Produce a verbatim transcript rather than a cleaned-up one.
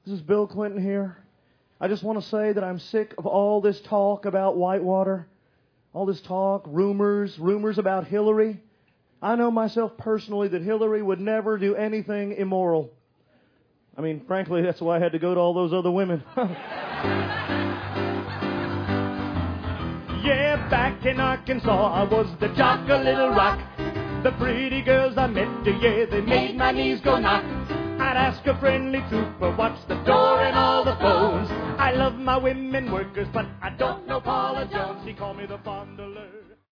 This is Bill Clinton here. I just want to say that I'm sick of all this talk about Whitewater. All this talk, rumors, rumors about Hillary. I know myself personally that Hillary would never do anything immoral. I mean, frankly, that's why I had to go to all those other women. Yeah, back in Arkansas, I was the jock of Little Rock. The pretty girls I met, yeah, they made my knees go knock. I'd ask a friendly trooper, what's the door and all the phones. I love my women workers, but I don't know Paula Jones. He called me the Fond du Lac.